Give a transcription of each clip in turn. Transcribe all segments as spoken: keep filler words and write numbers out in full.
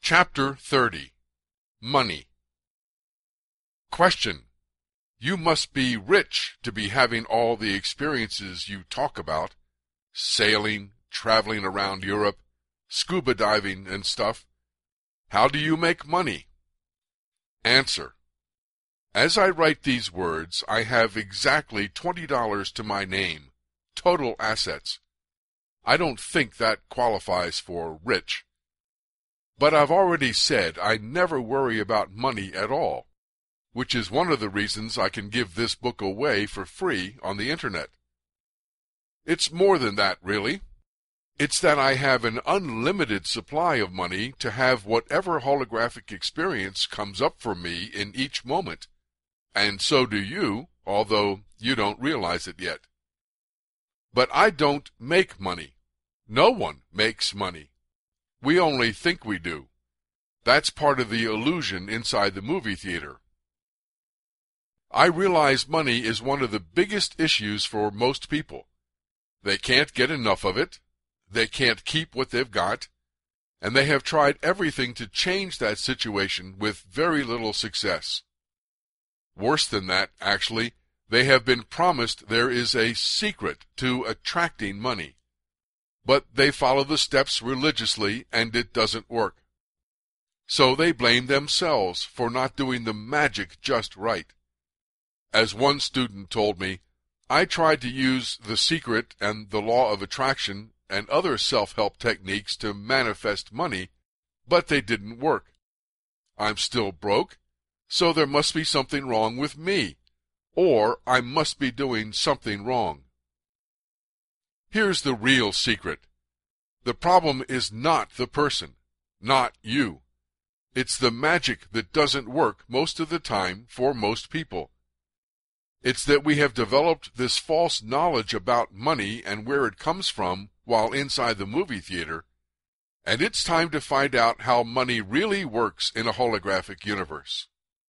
Chapter thirty. Money. Question. You must be rich to be having all the experiences you talk about, sailing, traveling around Europe, scuba diving and stuff. How do you make money? Answer. As I write these words, I have exactly twenty dollars to my name, total assets. I don't think that qualifies for rich. But I've already said I never worry about money at all, which is one of the reasons I can give this book away for free on the Internet. It's more than that, really. It's that I have an unlimited supply of money to have whatever holographic experience comes up for me in each moment, and so do you, although you don't realize it yet. But I don't make money. No one makes money. We only think we do. That's part of the illusion inside the movie theater. I realize money is one of the biggest issues for most people. They can't get enough of it, they can't keep what they've got, and they have tried everything to change that situation with very little success. Worse than that, actually, they have been promised there is a secret to attracting money. But they follow the steps religiously and it doesn't work. So they blame themselves for not doing the magic just right. As one student told me, I tried to use the secret and the law of attraction and other self-help techniques to manifest money, but they didn't work. I'm still broke, so there must be something wrong with me, or I must be doing something wrong. Here's the real secret. The problem is not the person, not you. It's the magic that doesn't work most of the time for most people. It's that we have developed this false knowledge about money and where it comes from while inside the movie theater, and it's time to find out how money really works in a holographic universe.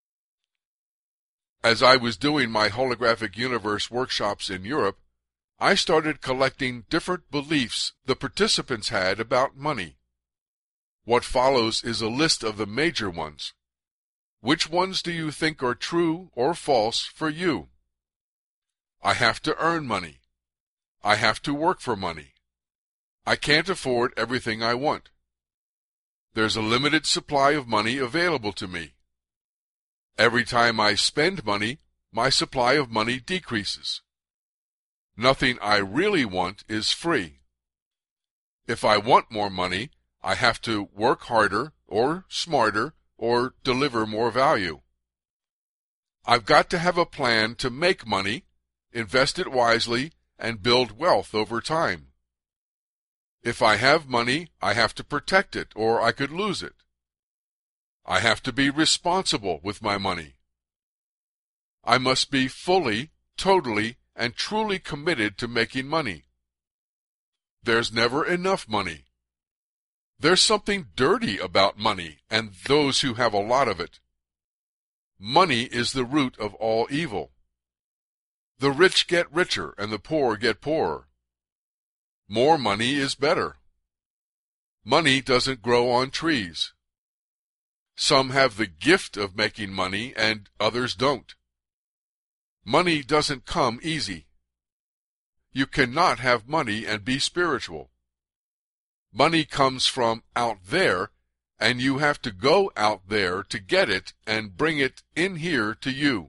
As I was doing my holographic universe workshops in Europe, I started collecting different beliefs the participants had about money. What follows is a list of the major ones. Which ones do you think are true or false for you? I have to earn money. I have to work for money. I can't afford everything I want. There's a limited supply of money available to me. Every time I spend money, my supply of money decreases. Nothing I really want is free. If I want more money, I have to work harder or smarter or deliver more value. I've got to have a plan to make money, invest it wisely, and build wealth over time. If I have money, I have to protect it or I could lose it. I have to be responsible with my money. I must be fully, totally, and truly committed to making money. There's never enough money. There's something dirty about money and those who have a lot of it. Money is the root of all evil. The rich get richer and the poor get poorer. More money is better. Money doesn't grow on trees. Some have the gift of making money and others don't. Money doesn't come easy. You cannot have money and be spiritual. Money comes from out there, and you have to go out there to get it and bring it in here to you.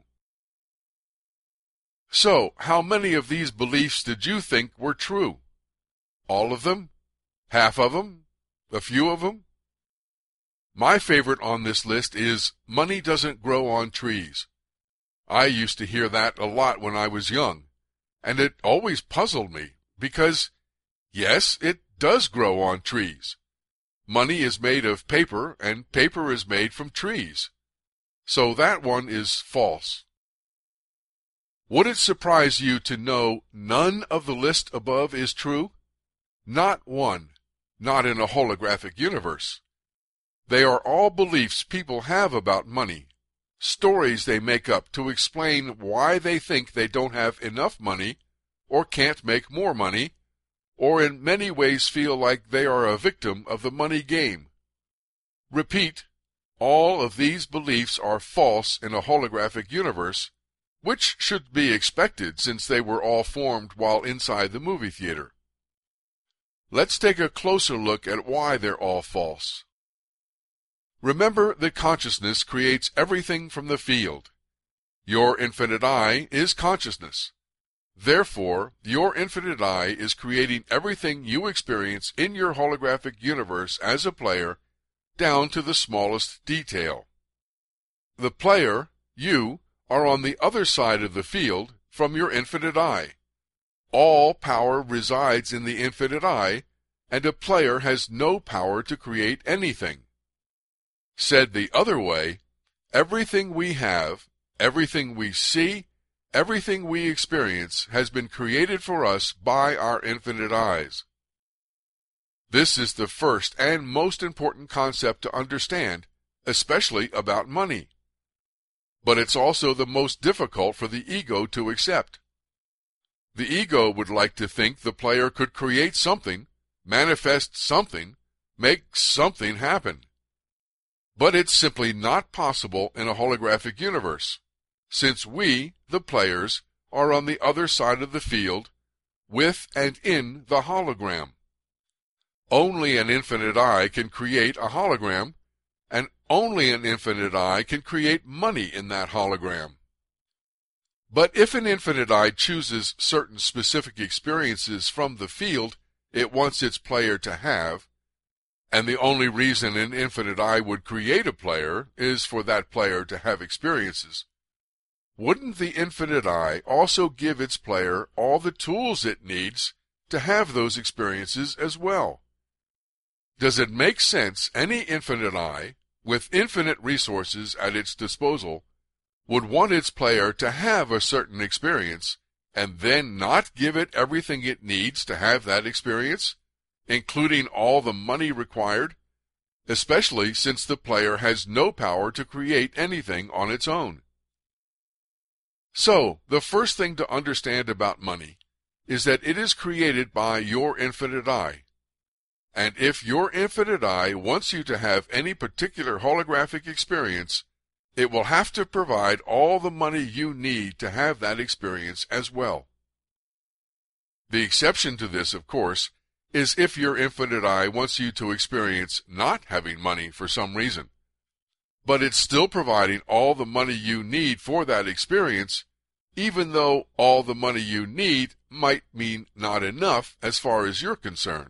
So, how many of these beliefs did you think were true? All of them? Half of them? A few of them? My favorite on this list is, money doesn't grow on trees. I used to hear that a lot when I was young, and it always puzzled me, because, yes, it does grow on trees. Money is made of paper, and paper is made from trees. So that one is false. Would it surprise you to know none of the list above is true? Not one, not in a holographic universe. They are all beliefs people have about money. Stories they make up to explain why they think they don't have enough money, or can't make more money, or in many ways feel like they are a victim of the money game. Repeat, all of these beliefs are false in a holographic universe, which should be expected since they were all formed while inside the movie theater. Let's take a closer look at why they're all false. Remember that consciousness creates everything from the field. Your infinite I is consciousness. Therefore, your infinite I is creating everything you experience in your holographic universe as a player, down to the smallest detail. The player, you, are on the other side of the field from your infinite I. All power resides in the infinite I, and a player has no power to create anything. Said the other way, everything we have, everything we see, everything we experience has been created for us by our infinite eyes. This is the first and most important concept to understand, especially about money. But it's also the most difficult for the ego to accept. The ego would like to think the player could create something, manifest something, make something happen. But it's simply not possible in a holographic universe, since we, the players, are on the other side of the field, with and in the hologram. Only an infinite I can create a hologram, and only an infinite I can create money in that hologram. But if an infinite I chooses certain specific experiences from the field it wants its player to have, and the only reason an infinite I would create a player is for that player to have experiences, wouldn't the infinite I also give its player all the tools it needs to have those experiences as well? Does it make sense any infinite I, with infinite resources at its disposal, would want its player to have a certain experience and then not give it everything it needs to have that experience, including all the money required, especially since the player has no power to create anything on its own? So, the first thing to understand about money is that it is created by your infinite I. And if your infinite I wants you to have any particular holographic experience, it will have to provide all the money you need to have that experience as well. The exception to this, of course, is if your infinite I wants you to experience not having money for some reason. But it's still providing all the money you need for that experience, even though all the money you need might mean not enough as far as you're concerned.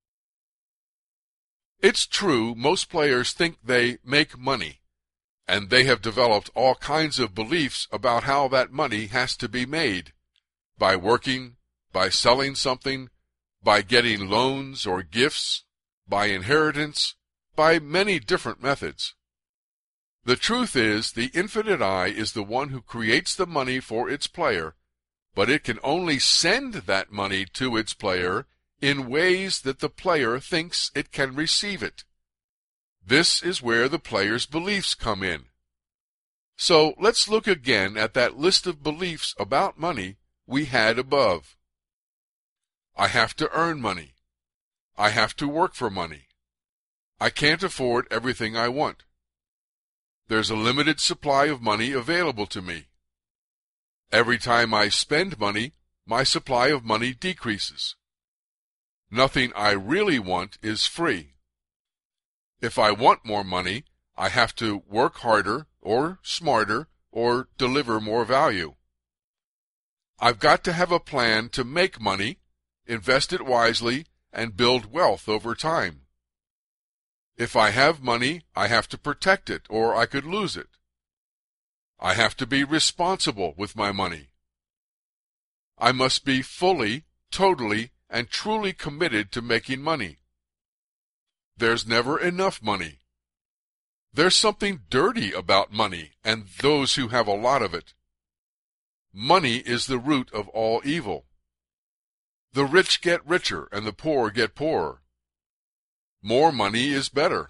It's true most players think they make money, and they have developed all kinds of beliefs about how that money has to be made, by working, by selling something, by getting loans or gifts, by inheritance, by many different methods. The truth is, the infinite I is the one who creates the money for its player, but it can only send that money to its player in ways that the player thinks it can receive it. This is where the player's beliefs come in. So let's look again at that list of beliefs about money we had above. I have to earn money. I have to work for money. I can't afford everything I want. There's a limited supply of money available to me. Every time I spend money, my supply of money decreases. Nothing I really want is free. If I want more money, I have to work harder or smarter or deliver more value. I've got to have a plan to make money, invest it wisely, and build wealth over time. If I have money, I have to protect it or I could lose it. I have to be responsible with my money. I must be fully, totally, and truly committed to making money. There's never enough money. There's something dirty about money and those who have a lot of it. Money is the root of all evil. The rich get richer and the poor get poorer. More money is better.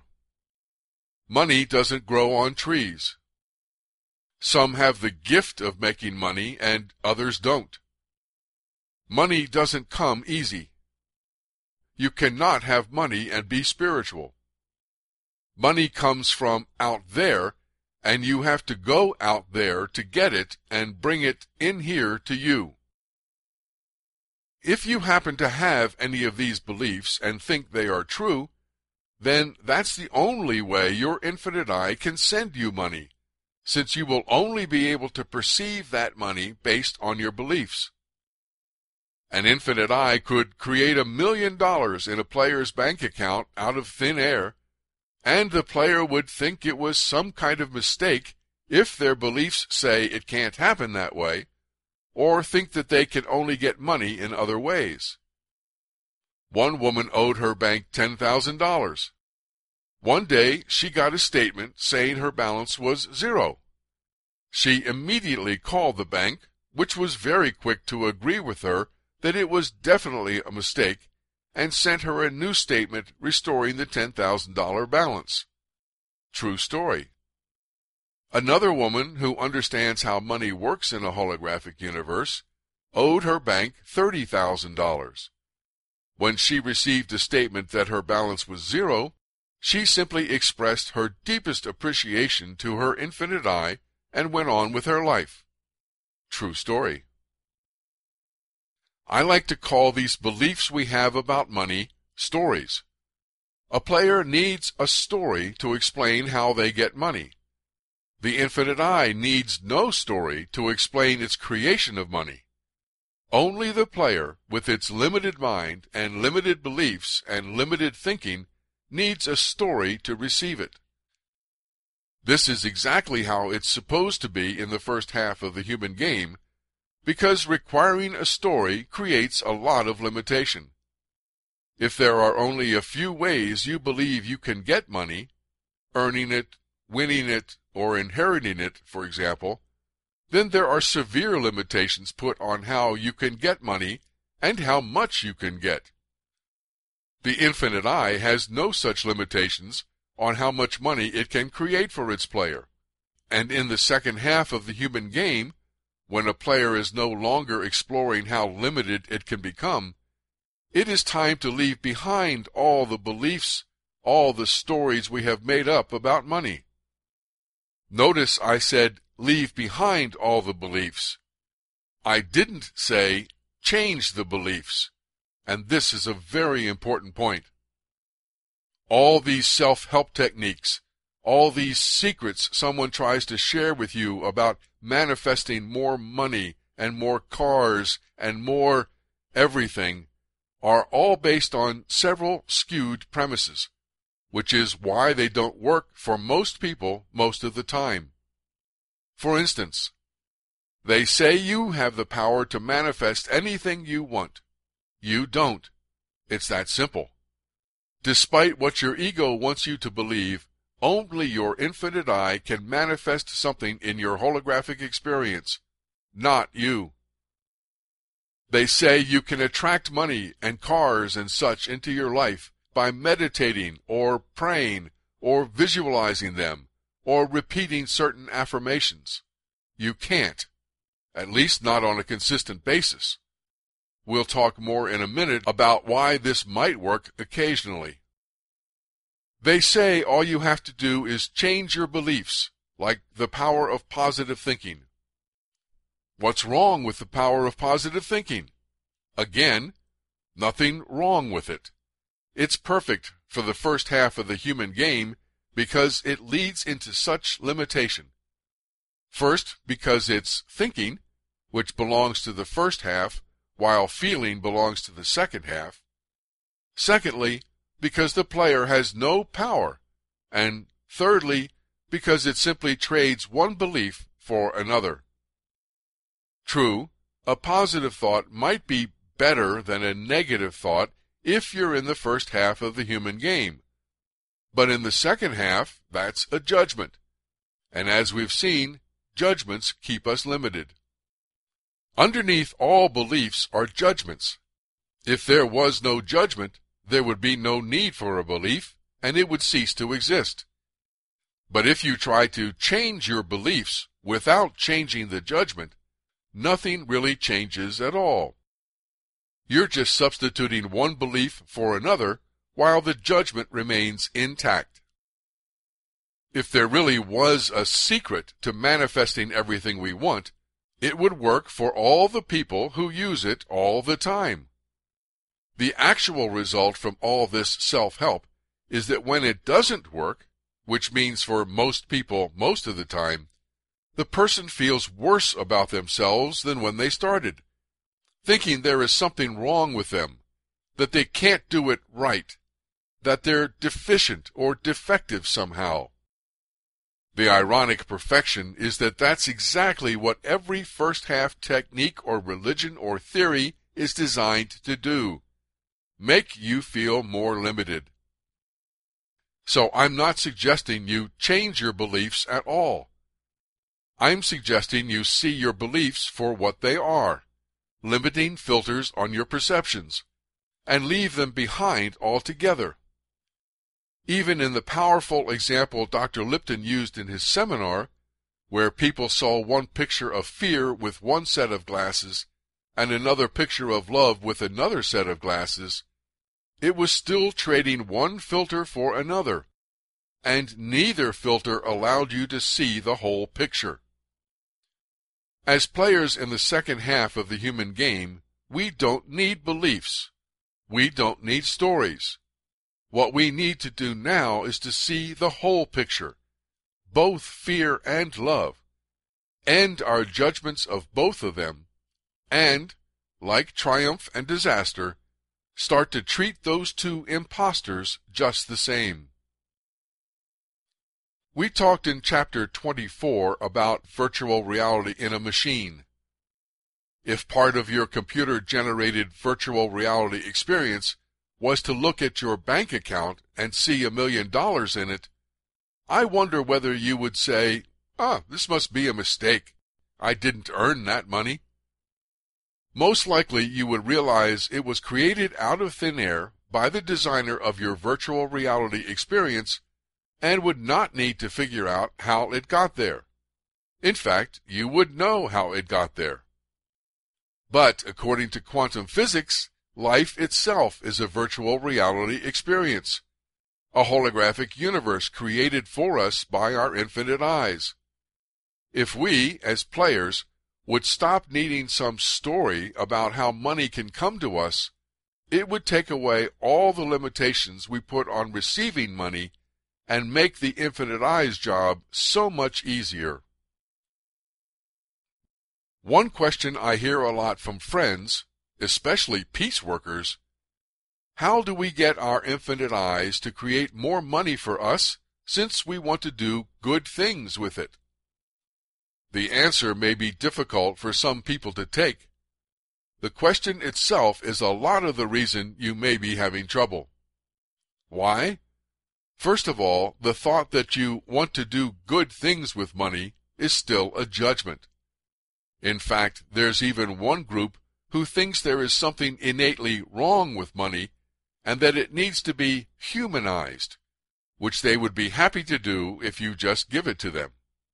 Money doesn't grow on trees. Some have the gift of making money and others don't. Money doesn't come easy. You cannot have money and be spiritual. Money comes from out there, and you have to go out there to get it and bring it in here to you. If you happen to have any of these beliefs and think they are true, then that's the only way your infinite I can send you money, since you will only be able to perceive that money based on your beliefs. An infinite I could create a million dollars in a player's bank account out of thin air, and the player would think it was some kind of mistake if their beliefs say it can't happen that way, or think that they can only get money in other ways. One woman owed her bank ten thousand dollars. One day she got a statement saying her balance was zero. She immediately called the bank, which was very quick to agree with her that it was definitely a mistake, and sent her a new statement restoring the ten thousand dollars balance. True story. Another woman who understands how money works in a holographic universe owed her bank thirty thousand dollars. When she received a statement that her balance was zero, she simply expressed her deepest appreciation to her infinite I and went on with her life. True story. I like to call these beliefs we have about money stories. A player needs a story to explain how they get money. The infinite I needs no story to explain its creation of money. Only the player, with its limited mind and limited beliefs and limited thinking, needs a story to receive it. This is exactly how it's supposed to be in the first half of the human game, because requiring a story creates a lot of limitation. If there are only a few ways you believe you can get money, earning it, winning it, or inheriting it, for example, then there are severe limitations put on how you can get money and how much you can get. The infinite I has no such limitations on how much money it can create for its player, and in the second half of the human game, when a player is no longer exploring how limited it can become, it is time to leave behind all the beliefs, all the stories we have made up about money. Notice I said, leave behind all the beliefs. I didn't say, change the beliefs, and this is a very important point. All these self-help techniques, all these secrets someone tries to share with you about manifesting more money and more cars and more everything, are all based on several skewed premises, which is why they don't work for most people most of the time. For instance, they say you have the power to manifest anything you want. You don't. It's that simple. Despite what your ego wants you to believe, only your infinite I can manifest something in your holographic experience, not you. They say you can attract money and cars and such into your life by meditating or praying or visualizing them or repeating certain affirmations. You can't, at least not on a consistent basis. We'll talk more in a minute about why this might work occasionally. They say all you have to do is change your beliefs, like the power of positive thinking. What's wrong with the power of positive thinking? Again, nothing wrong with it. It's perfect for the first half of the human game because it leads into such limitation. First, because it's thinking, which belongs to the first half, while feeling belongs to the second half. Secondly, because the player has no power. And thirdly, because it simply trades one belief for another. True, a positive thought might be better than a negative thought if you're in the first half of the human game. But in the second half, that's a judgment. And as we've seen, judgments keep us limited. Underneath all beliefs are judgments. If there was no judgment, there would be no need for a belief, and it would cease to exist. But if you try to change your beliefs without changing the judgment, nothing really changes at all. You're just substituting one belief for another, while the judgment remains intact. If there really was a secret to manifesting everything we want, it would work for all the people who use it all the time. The actual result from all this self-help is that when it doesn't work, which means for most people most of the time, the person feels worse about themselves than when they started, thinking there is something wrong with them, that they can't do it right, that they're deficient or defective somehow. The ironic perfection is that that's exactly what every first-half technique or religion or theory is designed to do: make you feel more limited. So I'm not suggesting you change your beliefs at all. I'm suggesting you see your beliefs for what they are, limiting filters on your perceptions, and leave them behind altogether. Even in the powerful example Doctor Lipton used in his seminar, where people saw one picture of fear with one set of glasses and another picture of love with another set of glasses, it was still trading one filter for another, and neither filter allowed you to see the whole picture. As players in the second half of the human game, we don't need beliefs. We don't need stories. What we need to do now is to see the whole picture, both fear and love, end our judgments of both of them, and, like triumph and disaster, start to treat those two imposters just the same. We talked in chapter twenty-four about virtual reality in a machine. If part of your computer-generated virtual reality experience was to look at your bank account and see a million dollars in it, I wonder whether you would say, "Ah, this must be a mistake. I didn't earn that money." Most likely you would realize it was created out of thin air by the designer of your virtual reality experience and would not need to figure out how it got there. In fact, you would know how it got there. But according to quantum physics, life itself is a virtual reality experience, a holographic universe created for us by our infinite eyes. If we, as players, would stop needing some story about how money can come to us, it would take away all the limitations we put on receiving money and make the infinite eyes job so much easier. One question I hear a lot from friends, especially peace workers: how do we get our infinite eyes to create more money for us since we want to do good things with it? The answer may be difficult for some people to take. The question itself is a lot of the reason you may be having trouble. Why? First of all, the thought that you want to do good things with money is still a judgment. In fact, there's even one group who thinks there is something innately wrong with money and that it needs to be humanized, which they would be happy to do if you just give it to them.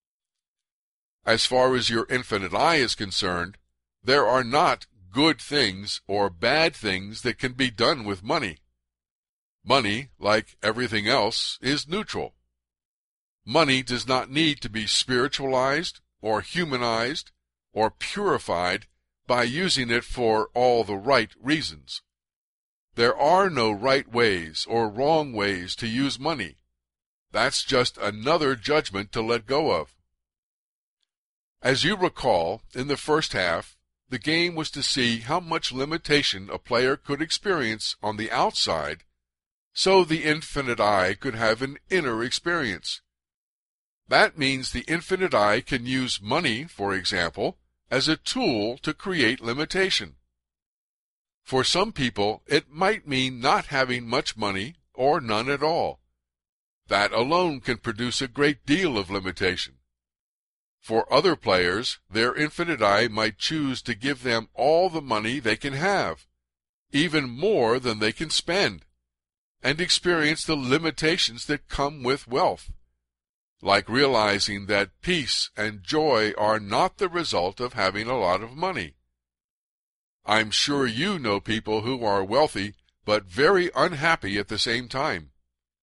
As far as your infinite eye is concerned, there are not good things or bad things that can be done with money. Money, like everything else, is neutral. Money does not need to be spiritualized or humanized or purified by using it for all the right reasons. There are no right ways or wrong ways to use money. That's just another judgment to let go of. As you recall, in the first half, the game was to see how much limitation a player could experience on the outside, so the infinite eye could have an inner experience. That means the infinite eye can use money, for example, as a tool to create limitation. For some people, it might mean not having much money or none at all. That alone can produce a great deal of limitation. For other players, their infinite eye might choose to give them all the money they can have, even more than they can spend, and experience the limitations that come with wealth, like realizing that peace and joy are not the result of having a lot of money. I'm sure you know people who are wealthy but very unhappy at the same time.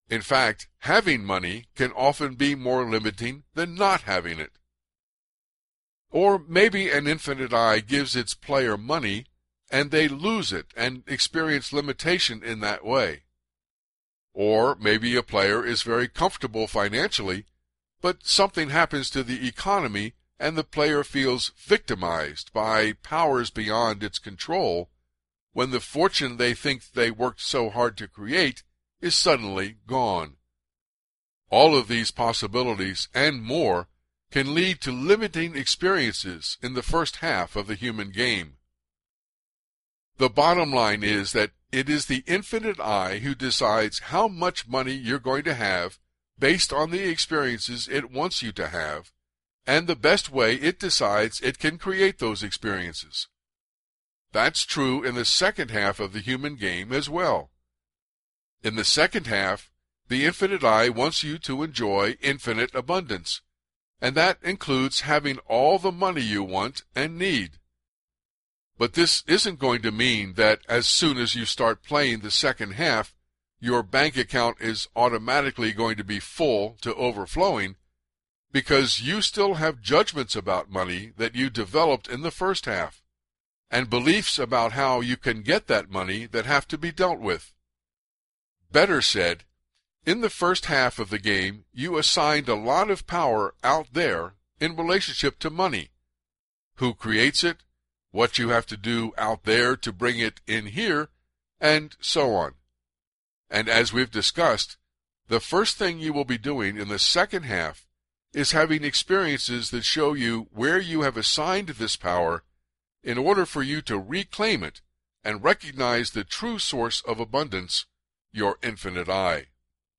In fact, having money can often be more limiting than not having it. Or maybe an infinite eye gives its player money, and they lose it and experience limitation in that way. Or maybe a player is very comfortable financially, but something happens to the economy and the player feels victimized by powers beyond its control when the fortune they think they worked so hard to create is suddenly gone. All of these possibilities and more can lead to limiting experiences in the first half of the human game. The bottom line is that it is the infinite eye who decides how much money you're going to have based on the experiences it wants you to have, and the best way it decides it can create those experiences. That's true in the second half of the human game as well. In the second half, the infinite eye wants you to enjoy infinite abundance, and that includes having all the money you want and need. But this isn't going to mean that as soon as you start playing the second half, your bank account is automatically going to be full to overflowing, because you still have judgments about money that you developed in the first half, and beliefs about how you can get that money that have to be dealt with. Better said, in the first half of the game, you assigned a lot of power out there in relationship to money. Who creates it, what you have to do out there to bring it in here, and so on. And as we've discussed, the first thing you will be doing in the second half is having experiences that show you where you have assigned this power in order for you to reclaim it and recognize the true source of abundance, your infinite eye.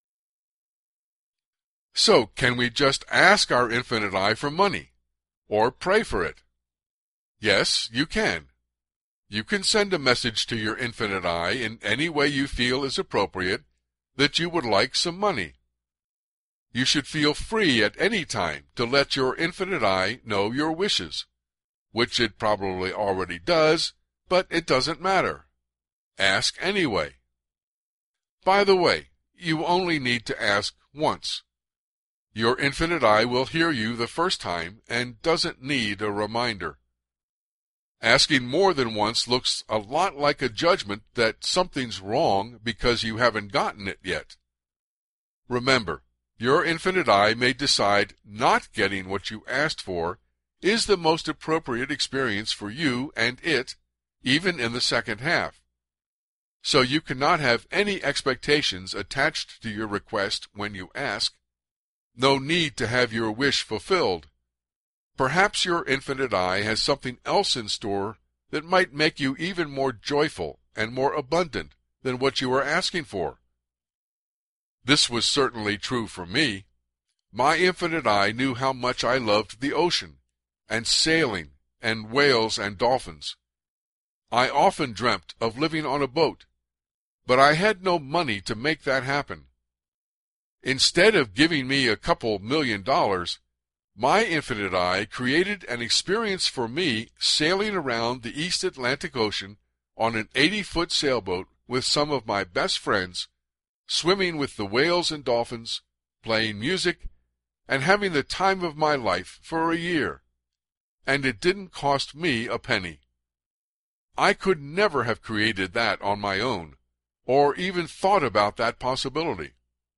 So, can we just ask our infinite eye for money, or pray for it? Yes, you can. You can send a message to your infinite eye in any way you feel is appropriate that you would like some money. You should feel free at any time to let your infinite eye know your wishes, which it probably already does, but it doesn't matter. Ask anyway. By the way, you only need to ask once. Your infinite eye will hear you the first time and doesn't need a reminder. Asking more than once looks a lot like a judgment that something's wrong because you haven't gotten it yet. Remember, your infinite eye may decide not getting what you asked for is the most appropriate experience for you and it, even in the second half. So you cannot have any expectations attached to your request when you ask. No need to have your wish fulfilled. Perhaps your infinite eye has something else in store that might make you even more joyful and more abundant than what you are asking for. This was certainly true for me. My infinite eye knew how much I loved the ocean, and sailing, and whales and dolphins. I often dreamt of living on a boat, but I had no money to make that happen. Instead of giving me a couple million dollars, my infinite eye created an experience for me sailing around the East Atlantic Ocean on an eighty-foot sailboat with some of my best friends, swimming with the whales and dolphins, playing music, and having the time of my life for a year. And it didn't cost me a penny. I could never have created that on my own, or even thought about that possibility.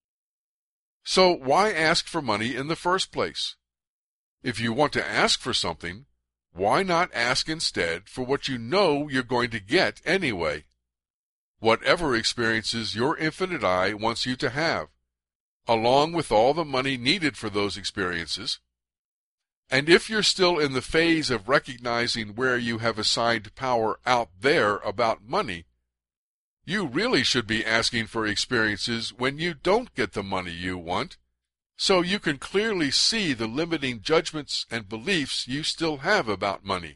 So why ask for money in the first place? If you want to ask for something, why not ask instead for what you know you're going to get anyway? Whatever experiences your infinite eye wants you to have, along with all the money needed for those experiences. And if you're still in the phase of recognizing where you have assigned power out there about money, you really should be asking for experiences when you don't get the money you want, so you can clearly see the limiting judgments and beliefs you still have about money.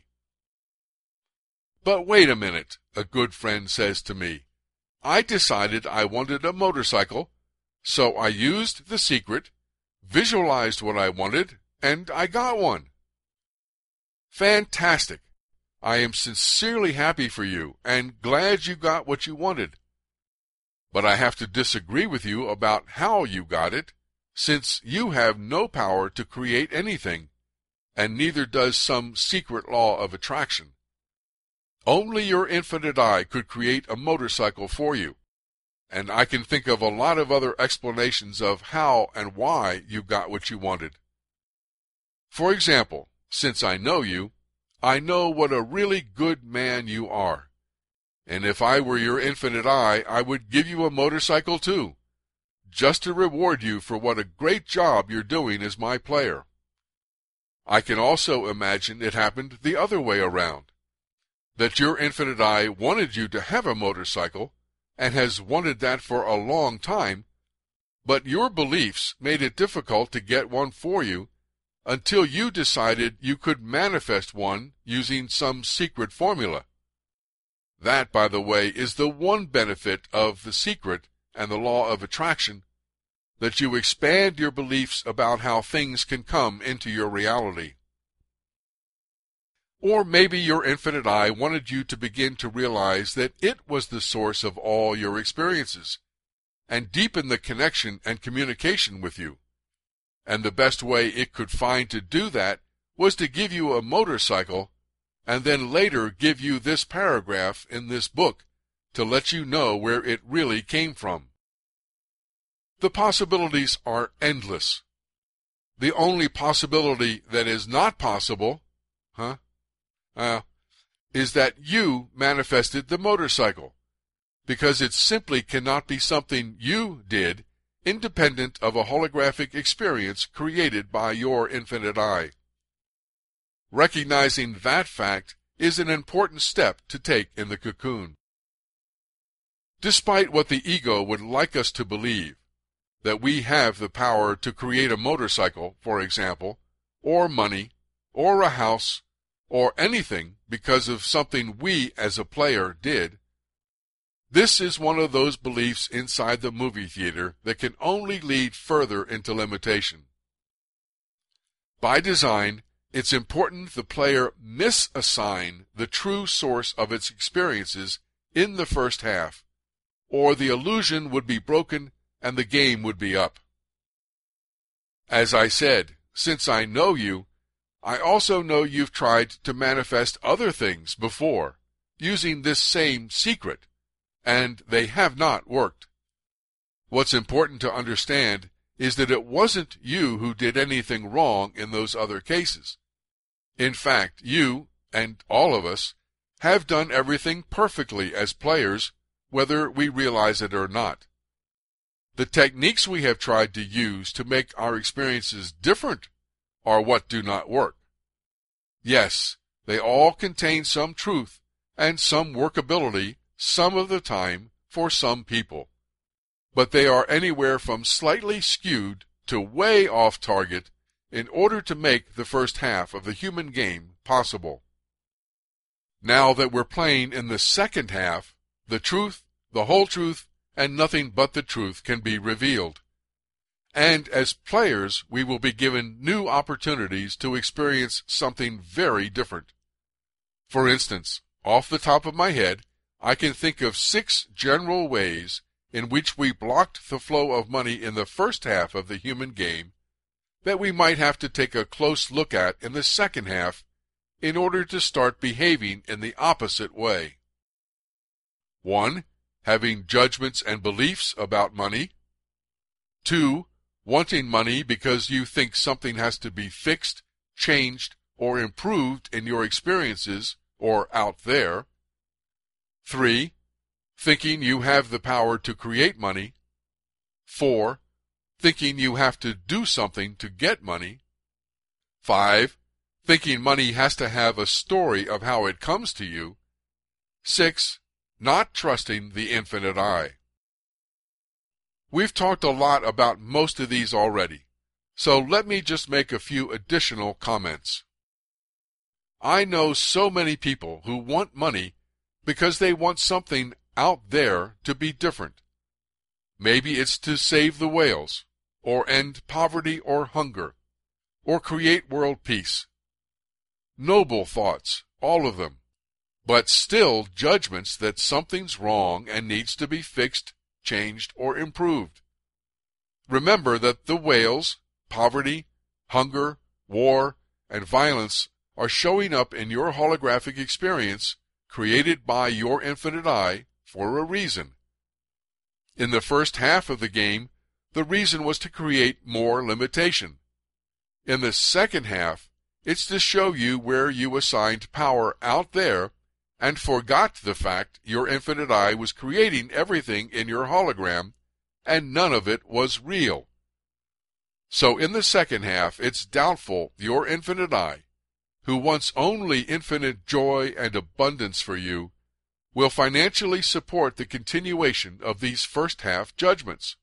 But wait a minute, a good friend says to me. I decided I wanted a motorcycle, so I used the secret, visualized what I wanted, and I got one. Fantastic! I am sincerely happy for you and glad you got what you wanted. But I have to disagree with you about how you got it, since you have no power to create anything, and neither does some secret law of attraction. Only your infinite eye could create a motorcycle for you, and I can think of a lot of other explanations of how and why you got what you wanted. For example, since I know you, I know what a really good man you are. And if I were your infinite eye, I would give you a motorcycle too, just to reward you for what a great job you're doing as my player. I can also imagine it happened the other way around, that your infinite eye wanted you to have a motorcycle, and has wanted that for a long time, but your beliefs made it difficult to get one for you until you decided you could manifest one using some secret formula. That, by the way, is the one benefit of the secret and the law of attraction, that you expand your beliefs about how things can come into your reality. Or maybe your infinite eye wanted you to begin to realize that it was the source of all your experiences, and deepen the connection and communication with you. And the best way it could find to do that was to give you a motorcycle, and then later give you this paragraph in this book to let you know where it really came from. The possibilities are endless. The only possibility that is not possible, huh? Uh, is that you manifested the motorcycle, because it simply cannot be something you did independent of a holographic experience created by your infinite eye. Recognizing that fact is an important step to take in the cocoon. Despite what the ego would like us to believe, that we have the power to create a motorcycle, for example, or money, or a house, or anything because of something we as a player did, this is one of those beliefs inside the movie theater that can only lead further into limitation. By design, it's important the player misassign the true source of its experiences in the first half, or the illusion would be broken and the game would be up. As I said, since I know you, I also know you've tried to manifest other things before, using this same secret, and they have not worked. What's important to understand is that it wasn't you who did anything wrong in those other cases. In fact, you, and all of us, have done everything perfectly as players, whether we realize it or not. The techniques we have tried to use to make our experiences different are what do not work. Yes, they all contain some truth and some workability some of the time for some people, but they are anywhere from slightly skewed to way off target in order to make the first half of the human game possible. Now that we're playing in the second half, the truth, the whole truth, and nothing but the truth can be revealed. And as players, we will be given new opportunities to experience something very different. For instance, off the top of my head, I can think of six general ways in which we blocked the flow of money in the first half of the human game that we might have to take a close look at in the second half in order to start behaving in the opposite way. One, having judgments and beliefs about money. Two, wanting money because you think something has to be fixed, changed, or improved in your experiences or out there. Three, thinking you have the power to create money. Four, thinking you have to do something to get money. Five, thinking money has to have a story of how it comes to you. Six, not trusting the infinite eye. We've talked a lot about most of these already, so let me just make a few additional comments. I know so many people who want money because they want something out there to be different. Maybe it's to save the whales, or end poverty or hunger, or create world peace. Noble thoughts, all of them, but still judgments that something's wrong and needs to be fixed, changed, or improved. Remember that the whales, poverty, hunger, war, and violence are showing up in your holographic experience created by your infinite eye for a reason. In the first half of the game, the reason was to create more limitation. In the second half, it's to show you where you assigned power out there and forgot the fact your infinite eye was creating everything in your hologram and none of it was real. So in the second half, it's doubtful your infinite eye, who wants only infinite joy and abundance for you, will financially support the continuation of these first half judgments.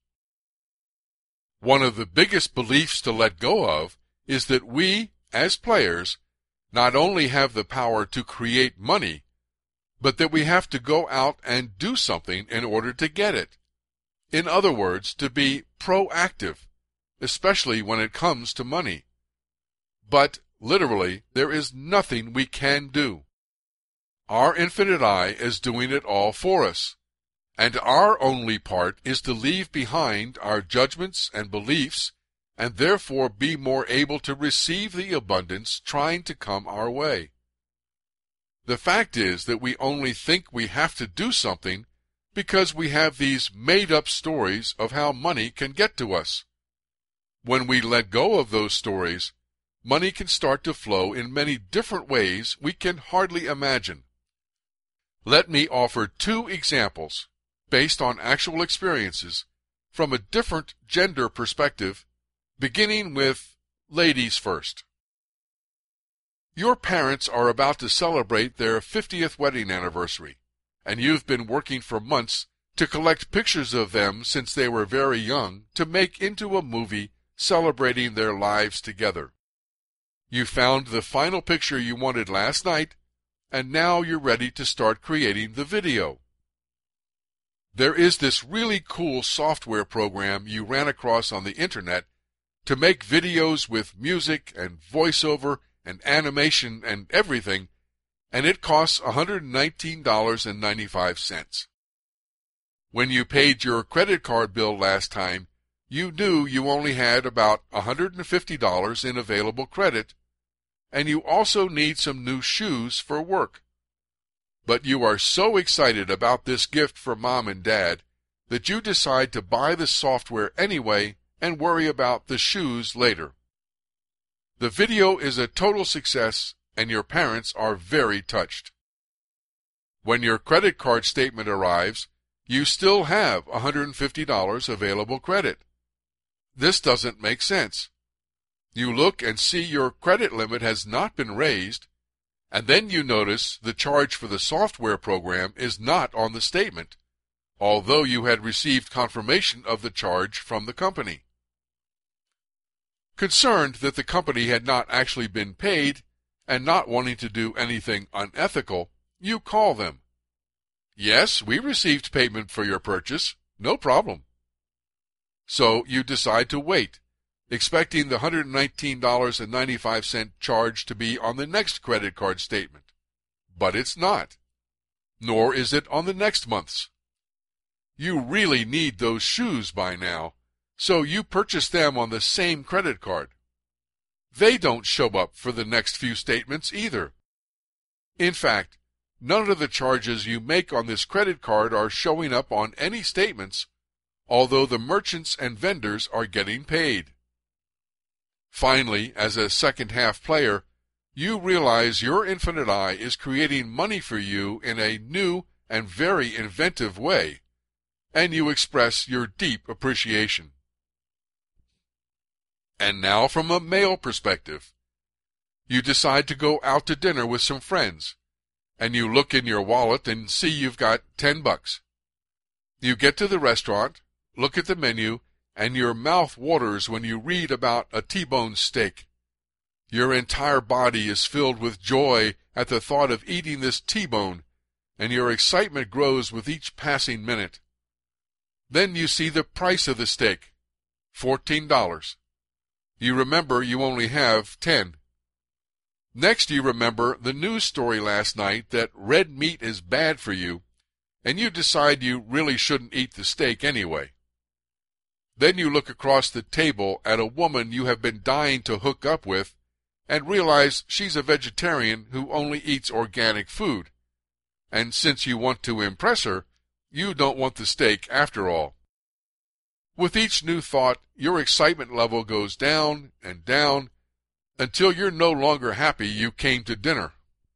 One of the biggest beliefs to let go of is that we, as players, not only have the power to create money, but that we have to go out and do something in order to get it. In other words, to be proactive, especially when it comes to money. But, literally, there is nothing we can do. Our infinite eye is doing it all for us, and our only part is to leave behind our judgments and beliefs and therefore be more able to receive the abundance trying to come our way. The fact is that we only think we have to do something because we have these made-up stories of how money can get to us. When we let go of those stories, money can start to flow in many different ways we can hardly imagine. Let me offer two examples, based on actual experiences, from a different gender perspective, beginning with ladies first. Your parents are about to celebrate their fiftieth wedding anniversary, and you've been working for months to collect pictures of them since they were very young to make into a movie celebrating their lives together. You found the final picture you wanted last night, and now you're ready to start creating the video. There is this really cool software program you ran across on the internet to make videos with music and voiceover and animation and everything, and it costs one hundred nineteen dollars and ninety-five cents. When you paid your credit card bill last time, you knew you only had about one hundred fifty dollars in available credit, and you also need some new shoes for work. But you are so excited about this gift from Mom and Dad that you decide to buy the software anyway and worry about the shoes later. The video is a total success, and your parents are very touched. When your credit card statement arrives, you still have one hundred fifty dollars available credit. This doesn't make sense. You look and see your credit limit has not been raised, and then you notice the charge for the software program is not on the statement, although you had received confirmation of the charge from the company. Concerned that the company had not actually been paid, and not wanting to do anything unethical, you call them. Yes, we received payment for your purchase. No problem. So you decide to wait, expecting the one hundred nineteen dollars and ninety-five cents charge to be on the next credit card statement. But it's not. Nor is it on the next month's. You really need those shoes by now, so you purchase them on the same credit card. They don't show up for the next few statements either. In fact, none of the charges you make on this credit card are showing up on any statements, although the merchants and vendors are getting paid. Finally, as a second-half player, you realize your infinite eye is creating money for you in a new and very inventive way, and you express your deep appreciation. And now from a male perspective. You decide to go out to dinner with some friends, and you look in your wallet and see you've got ten bucks. You get to the restaurant, look at the menu, and your mouth waters when you read about a T-bone steak. Your entire body is filled with joy at the thought of eating this T-bone, and your excitement grows with each passing minute. Then you see the price of the steak, fourteen dollars. You remember you only have ten. Next you remember the news story last night that red meat is bad for you, and you decide you really shouldn't eat the steak anyway. Then you look across the table at a woman you have been dying to hook up with and realize she's a vegetarian who only eats organic food. And since you want to impress her, you don't want the steak after all. With each new thought, your excitement level goes down and down until you're no longer happy you came to dinner.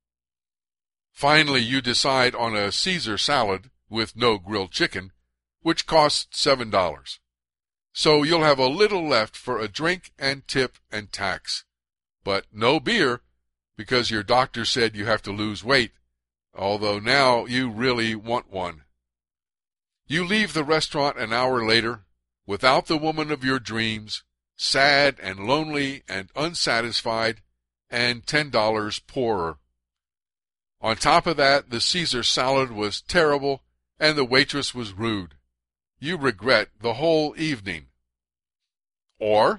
Finally, you decide on a Caesar salad with no grilled chicken, which costs seven dollars. So you'll have a little left for a drink and tip and tax. But no beer, because your doctor said you have to lose weight, although now you really want one. You leave the restaurant an hour later, without the woman of your dreams, sad and lonely and unsatisfied, and ten dollars poorer. On top of that, the Caesar salad was terrible, and the waitress was rude. You regret the whole evening. Or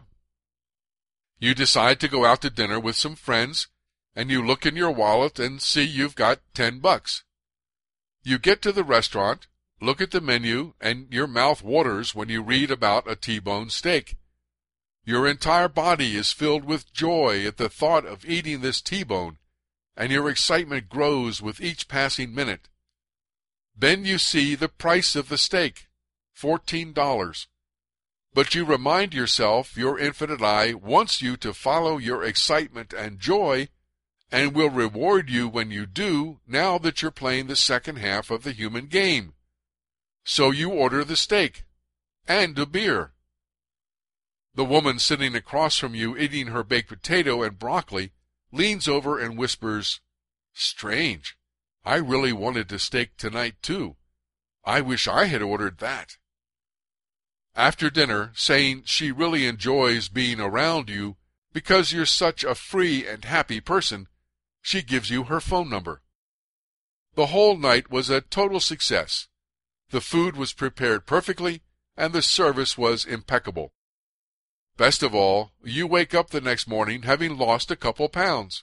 you decide to go out to dinner with some friends, and you look in your wallet and see you've got ten bucks. You get to the restaurant, look at the menu, and your mouth waters when you read about a T-bone steak. Your entire body is filled with joy at the thought of eating this T-bone, and your excitement grows with each passing minute. Then you see the price of the steak, fourteen dollars. But you remind yourself your infinite I wants you to follow your excitement and joy, and will reward you when you do, now that you're playing the second half of the human game. So you order the steak, and a beer. The woman sitting across from you eating her baked potato and broccoli leans over and whispers, "Strange, I really wanted a steak tonight too. I wish I had ordered that." After dinner, saying she really enjoys being around you because you're such a free and happy person, she gives you her phone number. The whole night was a total success. The food was prepared perfectly, and the service was impeccable. Best of all, you wake up the next morning having lost a couple pounds.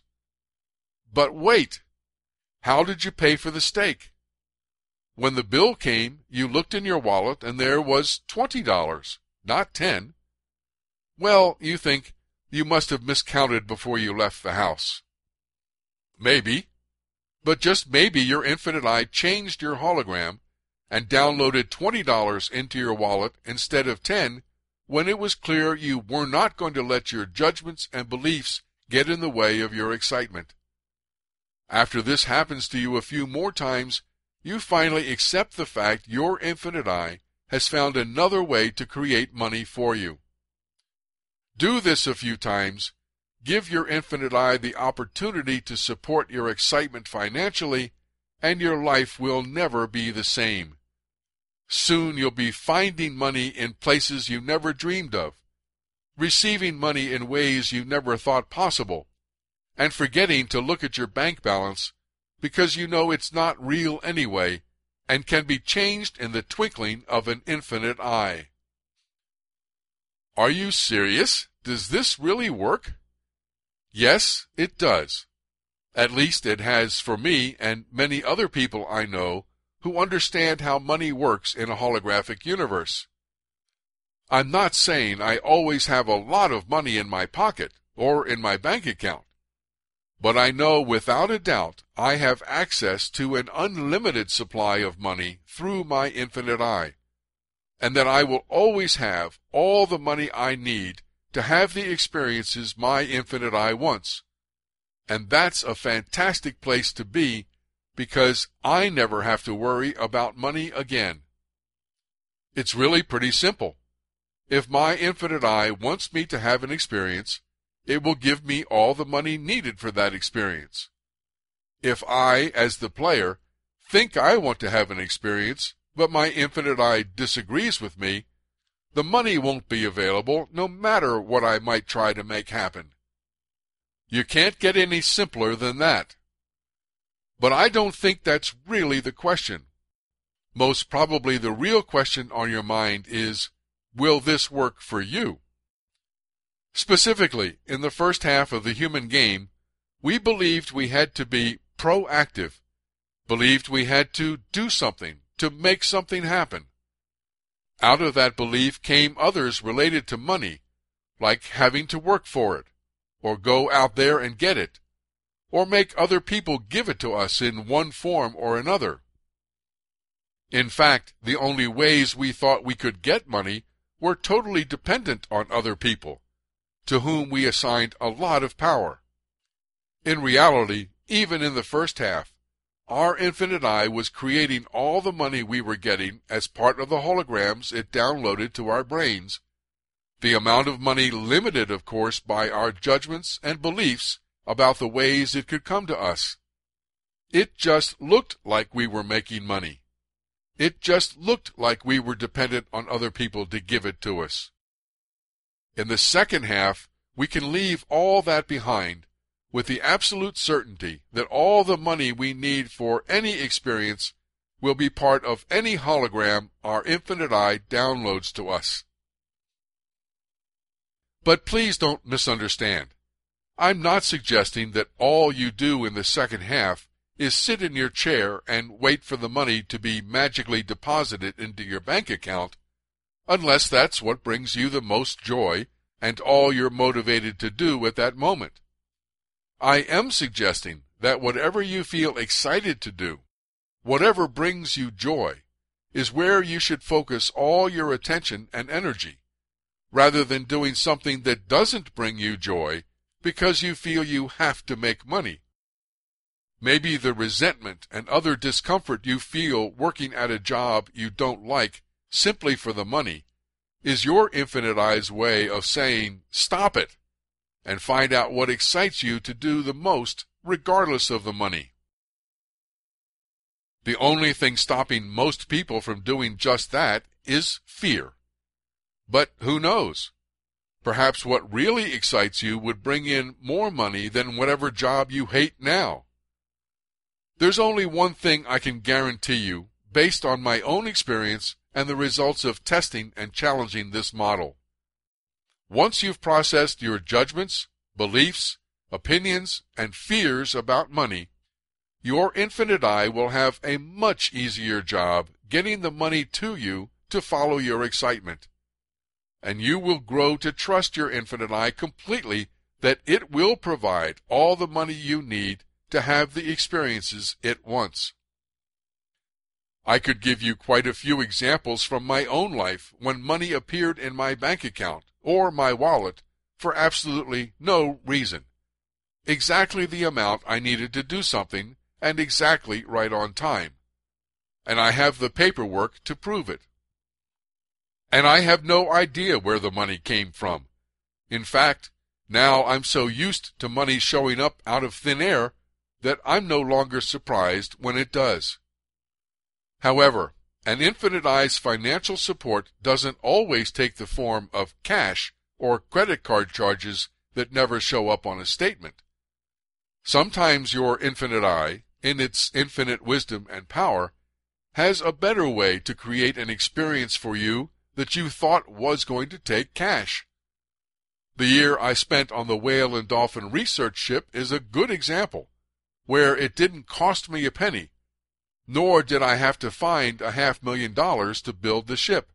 But wait! How did you pay for the steak? When the bill came, you looked in your wallet and there was twenty dollars, not ten. Well, you think, you must have miscounted before you left the house. Maybe. But just maybe your infinite I changed your hologram and downloaded twenty dollars into your wallet instead of ten, when it was clear you were not going to let your judgments and beliefs get in the way of your excitement. After this happens to you a few more times, you finally accept the fact your infinite I has found another way to create money for you. Do this a few times. Give your infinite I the opportunity to support your excitement financially, and your life will never be the same. Soon you'll be finding money in places you never dreamed of, receiving money in ways you never thought possible, and forgetting to look at your bank balance because you know it's not real anyway and can be changed in the twinkling of an infinite eye. Are you serious? Does this really work? Yes, it does. At least it has for me and many other people I know who understand how money works in a holographic universe. I'm not saying I always have a lot of money in my pocket or in my bank account, but I know without a doubt I have access to an unlimited supply of money through my infinite I, and that I will always have all the money I need to have the experiences my infinite I wants. And that's a fantastic place to be, because I never have to worry about money again. It's really pretty simple. If my infinite I wants me to have an experience, it will give me all the money needed for that experience. If I, as the player, think I want to have an experience, but my infinite I disagrees with me, the money won't be available no matter what I might try to make happen. You can't get any simpler than that. But I don't think that's really the question. Most probably the real question on your mind is, will this work for you? Specifically, in the first half of the human game, we believed we had to be proactive, believed we had to do something, to make something happen. Out of that belief came others related to money, like having to work for it, or go out there and get it, or make other people give it to us in one form or another. In fact, the only ways we thought we could get money were totally dependent on other people, to whom we assigned a lot of power. In reality, even in the first half, our infinite I was creating all the money we were getting as part of the holograms it downloaded to our brains, the amount of money limited, of course, by our judgments and beliefs about the ways it could come to us. It just looked like we were making money. It just looked like we were dependent on other people to give it to us. In the second half, we can leave all that behind with the absolute certainty that all the money we need for any experience will be part of any hologram our infinite I downloads to us. But please don't misunderstand. I'm not suggesting that all you do in the second half is sit in your chair and wait for the money to be magically deposited into your bank account, unless that's what brings you the most joy and all you're motivated to do at that moment. I am suggesting that whatever you feel excited to do, whatever brings you joy, is where you should focus all your attention and energy, rather than doing something that doesn't bring you joy because you feel you have to make money. Maybe the resentment and other discomfort you feel working at a job you don't like simply for the money is your infinite I's way of saying, stop it, and find out what excites you to do the most regardless of the money. The only thing stopping most people from doing just that is fear. But who knows? Perhaps what really excites you would bring in more money than whatever job you hate now. There's only one thing I can guarantee you, based on my own experience and the results of testing and challenging this model. Once you've processed your judgments, beliefs, opinions, and fears about money, your infinite I will have a much easier job getting the money to you to follow your excitement. And you will grow to trust your infinite I completely that it will provide all the money you need to have the experiences it wants. I could give you quite a few examples from my own life when money appeared in my bank account or my wallet for absolutely no reason. Exactly the amount I needed to do something and exactly right on time. And I have the paperwork to prove it. And I have no idea where the money came from. In fact, now I'm so used to money showing up out of thin air that I'm no longer surprised when it does. However, an infinite I's financial support doesn't always take the form of cash or credit card charges that never show up on a statement. Sometimes your infinite I, in its infinite wisdom and power, has a better way to create an experience for you that you thought was going to take cash. The year I spent on the whale and dolphin research ship is a good example, where it didn't cost me a penny, nor did I have to find a half million dollars to build the ship.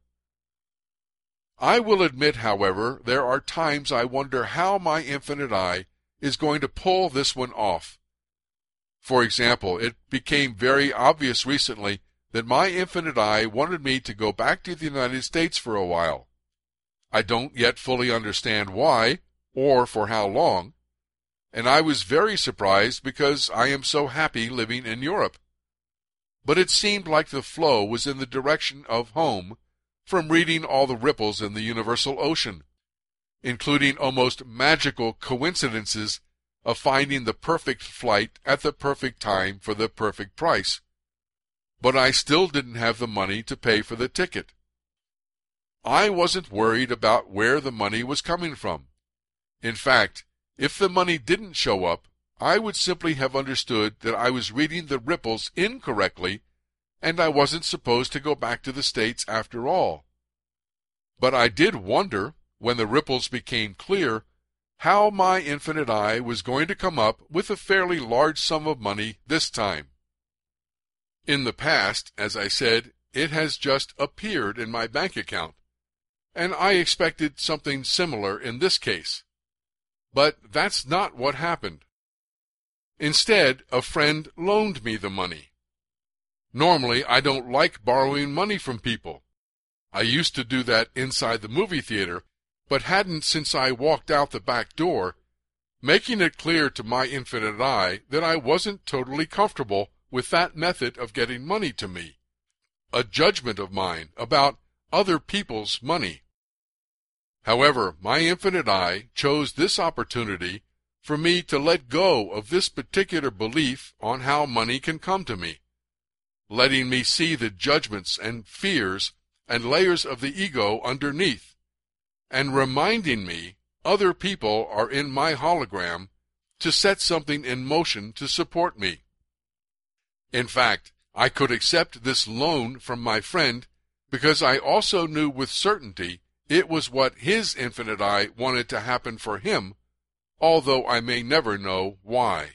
I will admit, however, there are times I wonder how my infinite I is going to pull this one off. For example, it became very obvious recently that my infinite I wanted me to go back to the United States for a while. I don't yet fully understand why, or for how long, and I was very surprised because I am so happy living in Europe. But it seemed like the flow was in the direction of home from reading all the ripples in the universal ocean, including almost magical coincidences of finding the perfect flight at the perfect time for the perfect price. But I still didn't have the money to pay for the ticket. I wasn't worried about where the money was coming from. In fact, if the money didn't show up, I would simply have understood that I was reading the ripples incorrectly and I wasn't supposed to go back to the States after all. But I did wonder, when the ripples became clear, how my infinite I was going to come up with a fairly large sum of money this time. In the past, as I said, it has just appeared in my bank account, and I expected something similar in this case. But that's not what happened. Instead, a friend loaned me the money. Normally, I don't like borrowing money from people. I used to do that inside the movie theater, but hadn't since I walked out the back door, making it clear to my infinite eye that I wasn't totally comfortable with that method of getting money to me, a judgment of mine about other people's money. However, my infinite eye chose this opportunity for me to let go of this particular belief on how money can come to me, letting me see the judgments and fears and layers of the ego underneath, and reminding me other people are in my hologram to set something in motion to support me. In fact, I could accept this loan from my friend because I also knew with certainty it was what his infinite eye wanted to happen for him, although I may never know why.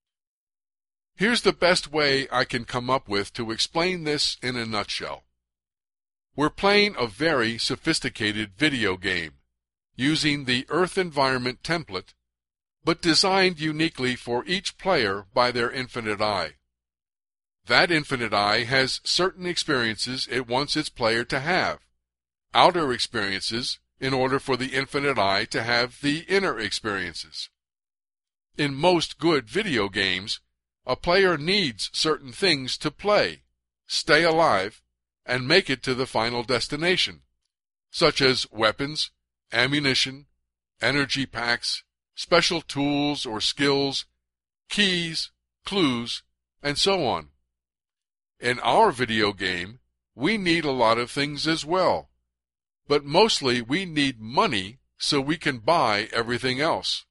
Here's the best way I can come up with to explain this in a nutshell. We're playing a very sophisticated video game, using the Earth environment template, but designed uniquely for each player by their infinite eye. That infinite eye has certain experiences it wants its player to have, outer experiences in order for the infinite eye to have the inner experiences. In most good video games, a player needs certain things to play, stay alive, and make it to the final destination, such as weapons, ammunition, energy packs, special tools or skills, keys, clues, and so on. In our video game, we need a lot of things as well, but mostly we need money so we can buy everything else.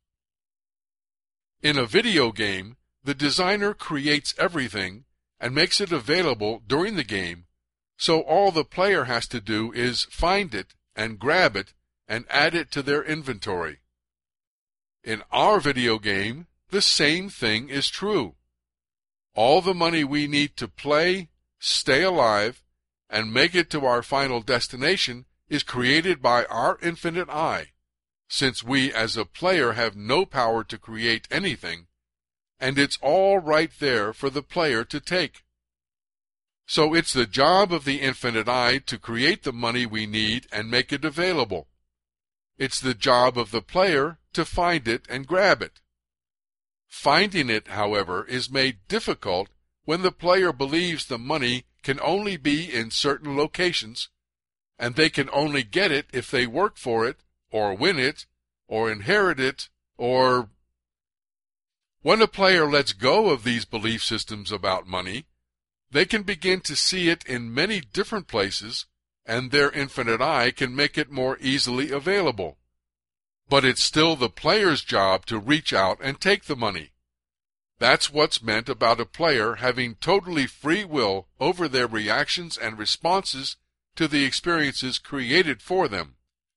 In a video game, the designer creates everything and makes it available during the game, so all the player has to do is find it and grab it and add it to their inventory. In our video game, the same thing is true. All the money we need to play, stay alive, and make it to our final destination is created by our infinite eye, since we as a player have no power to create anything, and it's all right there for the player to take. So it's the job of the infinite eye to create the money we need and make it available. It's the job of the player to find it and grab it. Finding it, however, is made difficult when the player believes the money can only be in certain locations, and they can only get it if they work for it, or win it, or inherit it, or... When a player lets go of these belief systems about money, they can begin to see it in many different places, and their infinite eye can make it more easily available. But it's still the player's job to reach out and take the money. That's what's meant about a player having totally free will over their reactions and responses to the experiences created for them.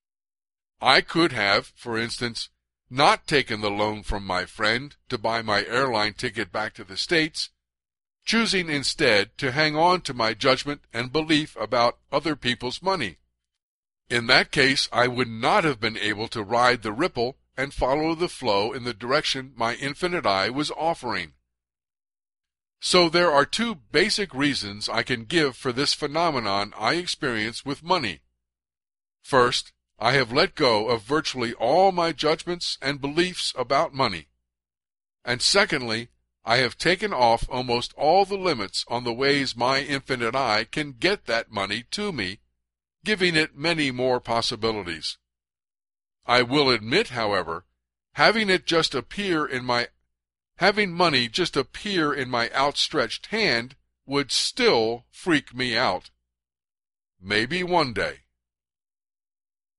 I could have, for instance, not taken the loan from my friend to buy my airline ticket back to the States, choosing instead to hang on to my judgment and belief about other people's money. In that case, I would not have been able to ride the ripple and follow the flow in the direction my infinite eye was offering. So there are two basic reasons I can give for this phenomenon I experience with money. First, I have let go of virtually all my judgments and beliefs about money. And secondly, I have taken off almost all the limits on the ways my infinite eye can get that money to me, giving it many more possibilities. I will admit, however, having it just appear in my having money just appear in my outstretched hand would still freak me out. Maybe one day.